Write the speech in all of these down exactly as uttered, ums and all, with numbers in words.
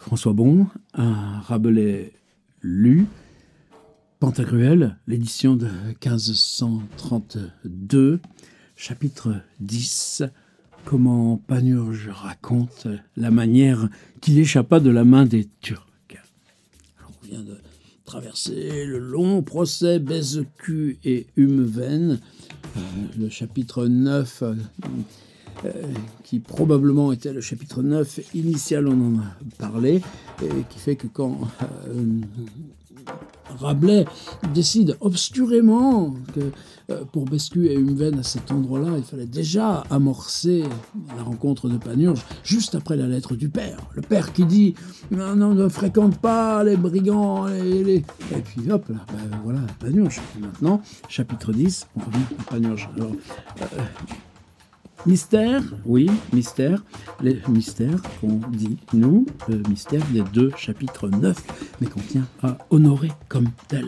François Bon, un Rabelais lu, Pantagruel, l'édition de quinze cent trente-deux, chapitre dix, comment Panurge raconte la manière qu'il échappa de la main des Turcs. Alors, on vient de traverser le long procès Bézecu et Humven, euh, le chapitre neuf, euh, euh, qui probablement était le chapitre neuf initial, on en a parlé, et qui fait que quand euh, Rabelais décide obscurément que euh, pour Bézecu et Humven, à cet endroit-là, il fallait déjà amorcer la rencontre de Panurge juste après la lettre du père. Le père qui dit « Non, non, ne fréquente pas les brigands, les... les... » Et puis hop, là, ben, voilà, Panurge. Et maintenant, chapitre dix, on revient à Panurge. Alors, euh, mystère, oui, mystère, les mystères qu'on dit, nous, le mystère des deux chapitres neuf, mais qu'on tient à honorer comme tel.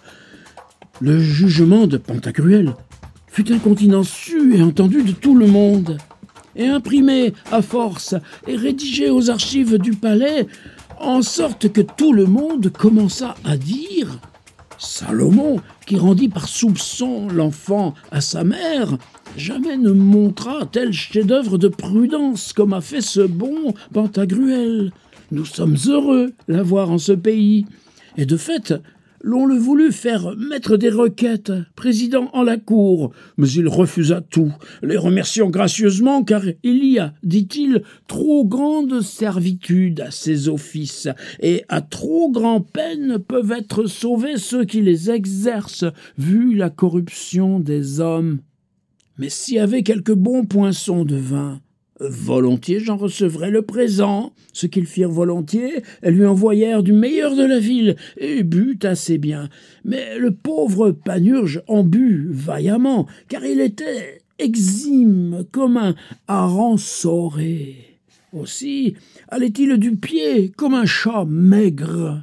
Le jugement de Pantagruel fut incontinent su et entendu de tout le monde, et imprimé à force et rédigé aux archives du palais, en sorte que tout le monde commença à dire « Salomon, qui rendit par soupçon l'enfant à sa mère, jamais ne montra tel chef-d'œuvre de prudence comme a fait ce bon Pantagruel. Nous sommes heureux l'avoir en ce pays. » Et de fait, l'on le voulut faire mettre des requêtes, président en la cour, mais il refusa tout, les remerciant gracieusement, car il y a, dit-il, trop grande servitude à ces offices, et à trop grand peine peuvent être sauvés ceux qui les exercent, vu la corruption des hommes. Mais s'il y avait quelques bons poinçons de vin, volontiers j'en recevrais le présent. Ce qu'ils firent volontiers, elles lui envoyèrent du meilleur de la ville, et but assez bien. Mais le pauvre Panurge en but vaillamment, car il était exime comme un hareng sauré. Aussi allait-il du pied comme un chat maigre.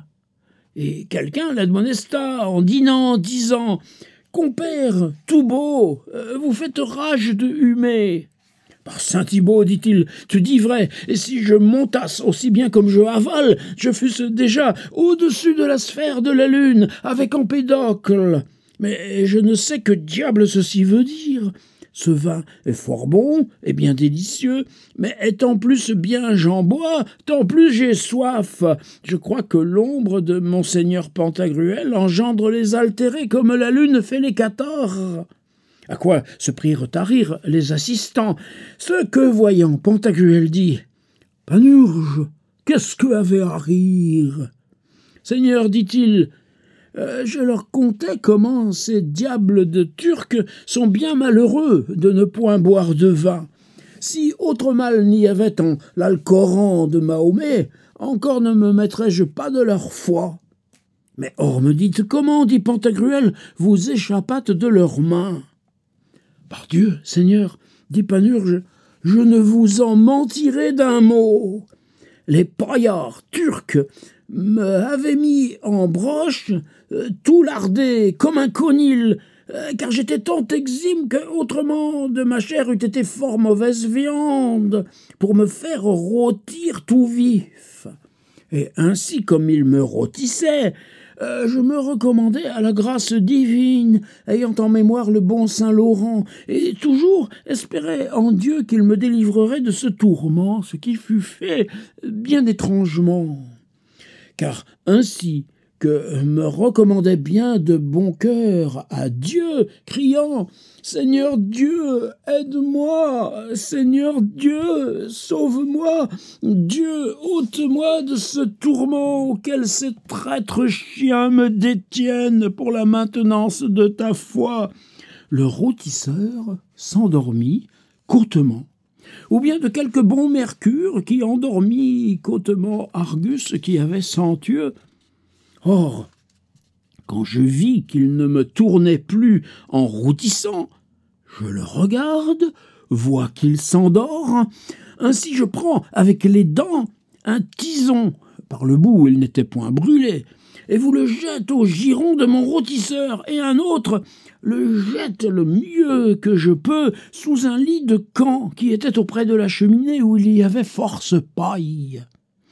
Et quelqu'un l'admonesta en dînant, disant « Compère, tout beau, vous faites rage de humer. » Par Saint-Thibaut, dit-il, tu dis vrai, et si je montasse aussi bien comme je avale, je fusse déjà au-dessus de la sphère de la lune, avec Empédocle. Mais je ne sais que diable ceci veut dire. Ce vin est fort bon et bien délicieux, mais étant plus bien j'en bois, tant plus j'ai soif. Je crois que l'ombre de monseigneur Pantagruel engendre les altérés comme la lune fait les cathares. À quoi se prirent à rire les assistants, ce que, voyant, Pantagruel dit « Panurge, qu'est-ce que avait à rire ?» « Seigneur, dit-il, euh, je leur contais comment ces diables de Turcs sont bien malheureux de ne point boire de vin. Si autre mal n'y avait en l'Alcoran de Mahomet, encore ne me mettrais-je pas de leur foi. Mais or me dites comment, dit Pantagruel, vous échappâtes de leurs mains. Par Dieu, Seigneur, dit Panurge, je ne vous en mentirai d'un mot. Les paillards turcs me avaient mis en broche, euh, tout lardé comme un conil, euh, car j'étais tant exime que autrement de ma chair eût été fort mauvaise viande, pour me faire rôtir tout vif. Et ainsi comme ils me rôtissaient, Euh, je me recommandais à la grâce divine, ayant en mémoire le bon Saint Laurent, et toujours espérais en Dieu qu'il me délivrerait de ce tourment, ce qui fut fait bien étrangement. Car ainsi que me recommandait bien de bon cœur à Dieu, criant « Seigneur Dieu, aide-moi, Seigneur Dieu, sauve-moi, Dieu, ôte-moi de ce tourment auquel ces traîtres chiens me détiennent pour la maintenance de ta foi. » Le rôtisseur s'endormit courtement, ou bien de quelque bon mercure qui endormit côtement Argus qui avait cent yeux. Or, quand je vis qu'il ne me tournait plus en routissant, je le regarde, vois qu'il s'endort, ainsi je prends avec les dents un tison, par le bout il n'était point brûlé, et vous le jette au giron de mon rôtisseur, et un autre le jette le mieux que je peux sous un lit de camp qui était auprès de la cheminée où il y avait force paille.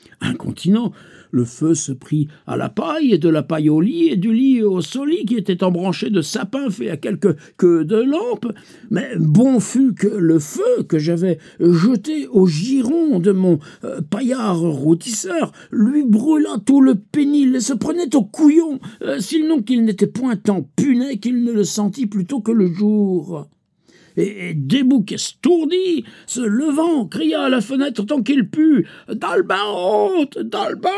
Incontinent, le feu se prit à la paille, et de la paille au lit, et du lit au solis qui était embranché de sapins faits à quelques queues de lampe. Mais bon fut que le feu que j'avais jeté au giron de mon euh, paillard routisseur lui brûla tout le pénil et se prenait au couillon, euh, sinon qu'il n'était point tant punet qu'il ne le sentit plutôt que le jour. Et Débouc estourdi, se levant, cria à la fenêtre tant qu'il put « Dalbarot, Dalbarot !»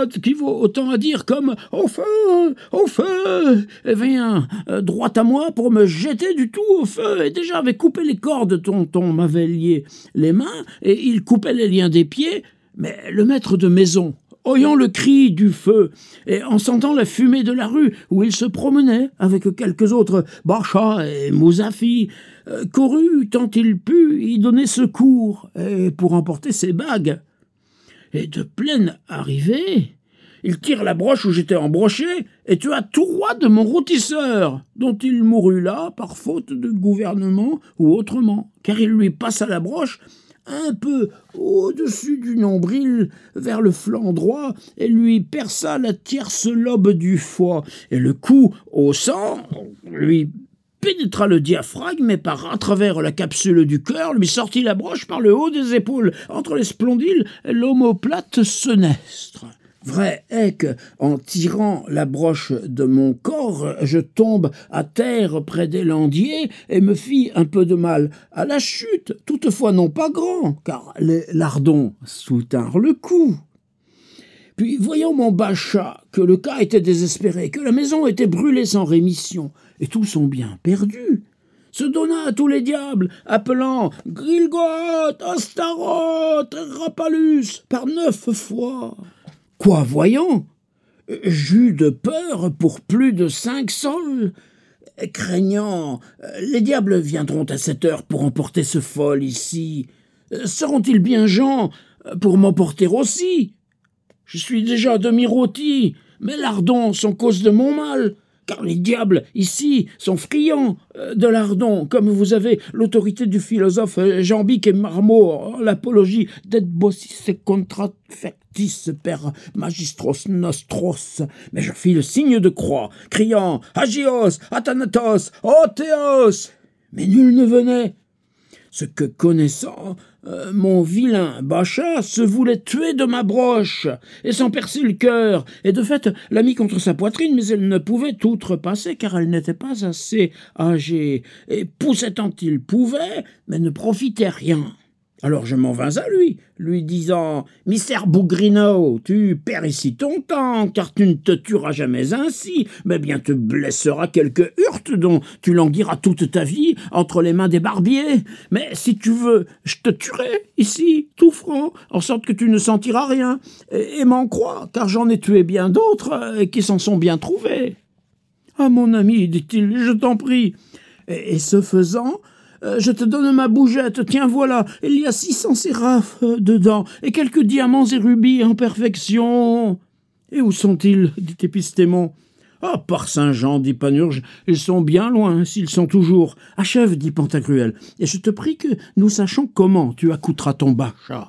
qui vaut autant à dire comme « Au feu, au feu !» et vient euh, droit à moi pour me jeter du tout au feu, et déjà avait coupé les cordes dont on m'avait lié les mains, et il coupait les liens des pieds, mais le maître de maison, oyant le cri du feu, et en sentant la fumée de la rue où il se promenait avec quelques autres Bachas et Mouzafi, euh, courut tant il put y donner secours, et pour emporter ses bagues. Et de pleine arrivée, il tire la broche où j'étais embroché, et tua tout droit de mon rôtisseur, dont il mourut là par faute de gouvernement ou autrement, car il lui passa la broche un peu au-dessus du nombril, vers le flanc droit, et lui perça la tierce lobe du foie, et le coup au sang lui pénétra le diaphragme, et par à travers la capsule du cœur lui sortit la broche par le haut des épaules, entre les spondyles et l'omoplate senestre. Vrai est que, en tirant la broche de mon corps, je tombe à terre près des landiers et me fis un peu de mal à la chute, toutefois non pas grand, car les lardons soutinrent le coup. Puis, voyant mon Bacha, que le cas était désespéré, que la maison était brûlée sans rémission, et tout son bien perdu, se donna à tous les diables, appelant « Grilgoth, Astaroth, Rapalus » par neuf fois. Quoi voyant, j'eus de peur pour plus de cinq sols, craignant « Les diables viendront à cette heure pour emporter ce fol ici. Seront-ils bien gens pour m'emporter aussi? Je suis déjà demi-rôti, mes lardons sont cause de mon mal. » Car les diables, ici, sont friands de lardons, comme vous avez l'autorité du philosophe Jambic et Marmot en l'apologie d'et bossis contra factis per magistros nostros. Mais je fis le signe de croix, criant « Agios, Athanatos, Othéos !» Mais nul ne venait. Ce que connaissant, euh, mon vilain Bacha se voulait tuer de ma broche, et s'en percer le cœur, et de fait l'a mis contre sa poitrine, mais elle ne pouvait outrepasser, car elle n'était pas assez âgée, et poussait tant il pouvait, mais ne profitait rien. Alors je m'en vins à lui, lui disant « Mister Bougrino, tu perds ici ton temps, car tu ne te tueras jamais ainsi, mais bien te blesseras quelque hurte dont tu languiras toute ta vie entre les mains des barbiers. Mais si tu veux, je te tuerai ici, tout franc, en sorte que tu ne sentiras rien, et, et m'en crois, car j'en ai tué bien d'autres euh, qui s'en sont bien trouvés. »« Ah, mon ami, dit-il, je t'en prie. » Et, et ce faisant, Euh, je te donne ma bougette, tiens voilà, il y a six cents séraphes euh, dedans, et quelques diamants et rubis en perfection. Et où sont-ils? Dit Épistémon. Ah, par Saint-Jean, dit Panurge, ils sont bien loin, s'ils sont toujours. Achève, dit Pantagruel, et je te prie que nous sachions comment tu accouteras ton Bacha.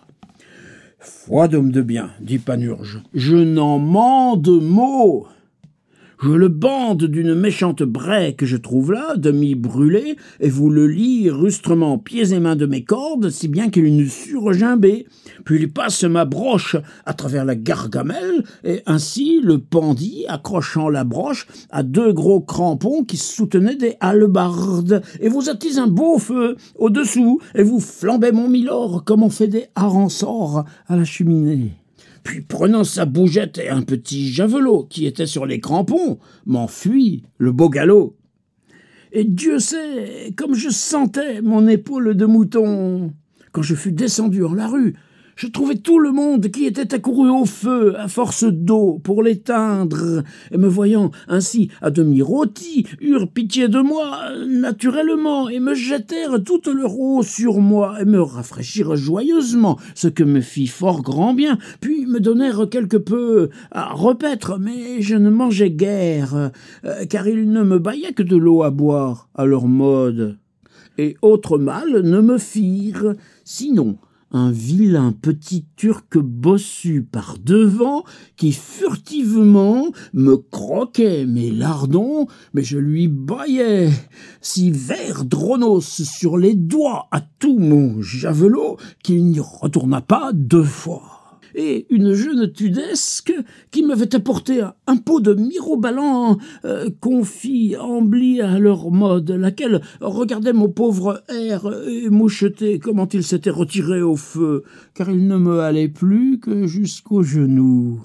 Foi d'homme de bien, dit Panurge, je n'en mens de mots. Je le bande d'une méchante braie que je trouve là, demi-brûlée, et vous le lie rustrement pieds et mains de mes cordes, si bien qu'il n'eût su regimber. Puis il passe ma broche à travers la gargamelle, et ainsi le pendit, accrochant la broche à deux gros crampons qui soutenaient des hallebardes. Et vous attise un beau feu au-dessous, et vous flambez mon milord comme on fait des harensorts à la cheminée. Puis, prenant sa bougette et un petit javelot qui était sur les crampons, m'enfuit le beau galop. Et Dieu sait, comme je sentais mon épaule de mouton, quand je fus descendu en la rue, je trouvais tout le monde qui était accouru au feu à force d'eau pour l'éteindre, et me voyant ainsi à demi rôti, eurent pitié de moi naturellement, et me jetèrent toute leur eau sur moi, et me rafraîchirent joyeusement, ce que me fit fort grand bien, puis me donnèrent quelque peu à repaître, mais je ne mangeais guère, euh, car ils ne me baillaient que de l'eau à boire, à leur mode. Et autre mal ne me firent, sinon un vilain petit Turc bossu par devant qui furtivement me croquait mes lardons, mais je lui baillais si vert dronos sur les doigts à tout mon javelot qu'il n'y retourna pas deux fois. Et une jeune tudesque qui m'avait apporté un pot de mirobalan euh, confit embli à leur mode, laquelle regardait mon pauvre air et mouchetait comment il s'était retiré au feu, car il ne me allait plus que jusqu'aux genoux.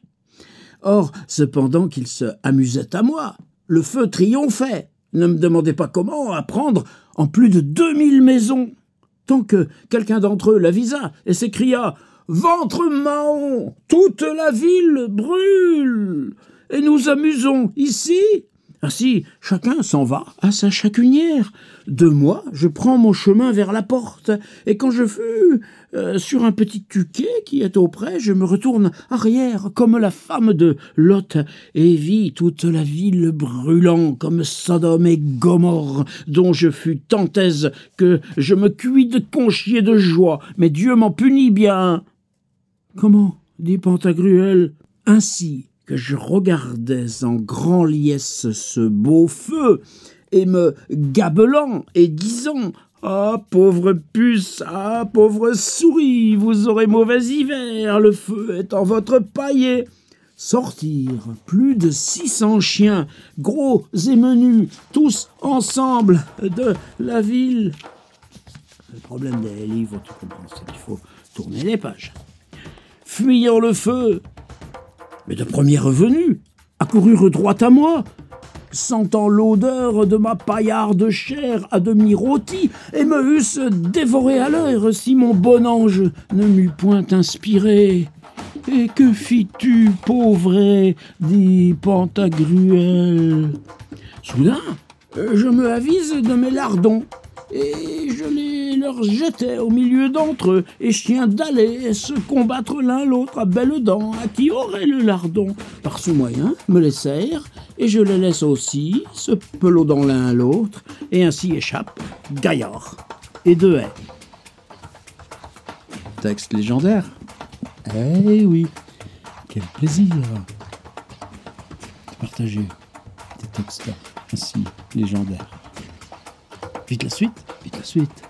Or, cependant qu'il se amusait à moi, le feu triomphait. Ne me demandez pas comment à prendre en plus de deux mille maisons, tant que quelqu'un d'entre eux l'avisa et s'écria « Ventre Mahon, toute la ville brûle, et nous amusons ici !» Ainsi, chacun s'en va à sa chacunière. De moi, je prends mon chemin vers la porte, et quand je fus euh, sur un petit tuquet qui est auprès, je me retourne arrière comme la femme de Lot, et vis toute la ville brûlant comme Sodome et Gomorrhe, dont je fus tant aise que je me cuis de conchier de joie, mais Dieu m'en punit bien. « Comment ?» dit Pantagruel. « Ainsi que je regardais en grand liesse ce beau feu, et me gabelant et disant « Ah, pauvre puce, ah, pauvre souris, vous aurez mauvais hiver, le feu est en votre paillet !» sortirent plus de six cents chiens, gros et menus, tous ensemble de la ville. Le problème des livres, tu comprends, c'est qu'il faut tourner les pages. Fuyant le feu, mais de première venue, accoururent droit à moi, sentant l'odeur de ma paillarde chair à demi rôtie, et me eussent dévoré à l'heure si mon bon ange ne m'eût point inspiré. « Et que fis-tu, pauvre ?» dit Pantagruel. « Soudain, je me avise de mes lardons, et je les leur jetais au milieu d'entre eux, et chiens d'aller se combattre l'un l'autre à belles dents, à qui aurait le lardon. Par ce moyen, me laissèrent, et je les laisse aussi, se peloudant l'un l'autre, et ainsi échappent Gaillard et Dehaye. » Texte légendaire. Eh oui, quel plaisir de partager des textes ainsi légendaires. Vite la suite, vite la suite.